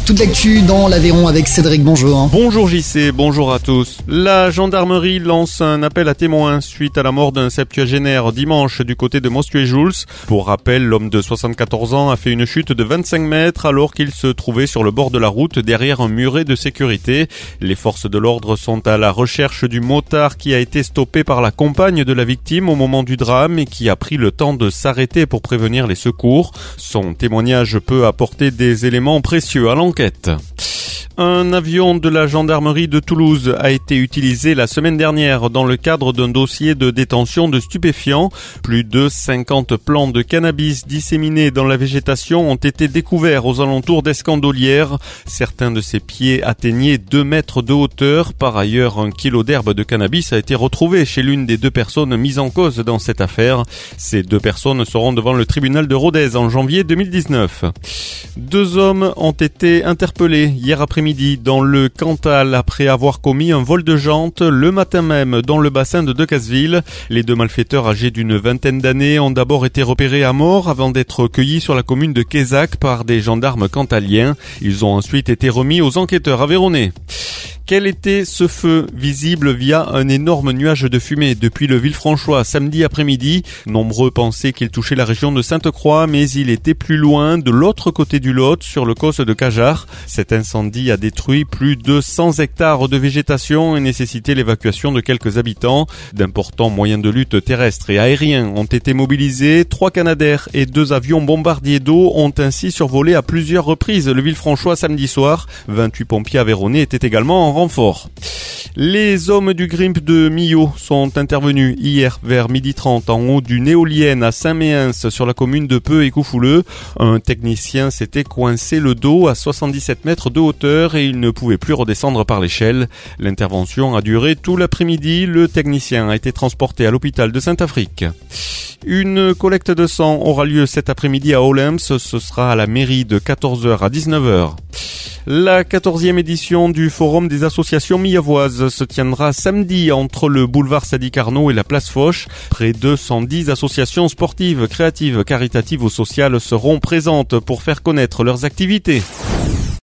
Toute l'actu dans l'Aveyron avec Cédric, bonjour. Bonjour JC, bonjour à tous. La gendarmerie lance un appel à témoins suite à la mort d'un septuagénaire dimanche du côté de Mostuet-Joules. Pour rappel, l'homme de 74 ans a fait une chute de 25 mètres alors qu'il se trouvait sur le bord de la route derrière un muret de sécurité. Les forces de l'ordre sont à la recherche du motard qui a été stoppé par la compagne de la victime au moment du drame et qui a pris le temps de s'arrêter pour prévenir les secours. Son témoignage peut apporter des éléments précieux à l'enquête. Un avion de la gendarmerie de Toulouse a été utilisé la semaine dernière dans le cadre d'un dossier de détention de stupéfiants. Plus de 50 plants de cannabis disséminés dans la végétation ont été découverts aux alentours d'Escandolières. Certains de ces pieds atteignaient 2 mètres de hauteur. Par ailleurs, 1 kilo d'herbe de cannabis a été retrouvé chez l'une des 2 personnes mises en cause dans cette affaire. Ces 2 personnes seront devant le tribunal de Rodez en janvier 2019. 2 hommes ont été interpellés hier après-midi dans le Cantal après avoir commis un vol de jantes le matin même dans le bassin de Decazeville. Les 2 malfaiteurs âgés d'une vingtaine d'années ont d'abord été repérés à mort avant d'être cueillis sur la commune de Quézac par des gendarmes cantaliens. Ils ont ensuite été remis aux enquêteurs aveyronnais. Quel était ce feu visible via un énorme nuage de fumée depuis le Villefranchois samedi après-midi? Nombreux pensaient qu'il touchait la région de Sainte-Croix, mais il était plus loin, de l'autre côté du Lot, sur le causse de Cajar. Cet incendie a détruit plus de 100 hectares de végétation et nécessité l'évacuation de quelques habitants. D'importants moyens de lutte terrestres et aériens ont été mobilisés. 3 Canadair et 2 avions bombardiers d'eau ont ainsi survolé à plusieurs reprises le Villefranchois samedi soir. 28 pompiers aveyronnais étaient également en renfort. Les hommes du GRIMP de Millau sont intervenus hier vers 12h30 en haut d'une éolienne à Saint-Méens sur la commune de Peu et Coufouleux. Un technicien s'était coincé le dos à 77 mètres de hauteur et il ne pouvait plus redescendre par l'échelle. L'intervention a duré tout l'après-midi. Le technicien a été transporté à l'hôpital de Saint-Afrique. Une collecte de sang aura lieu cet après-midi à Olems. Ce sera à la mairie de 14h à 19h. La 14e édition du Forum des associations millavoises se tiendra samedi entre le boulevard Sadi Carnot et la place Foch. Près de 110 associations sportives, créatives, caritatives ou sociales seront présentes pour faire connaître leurs activités.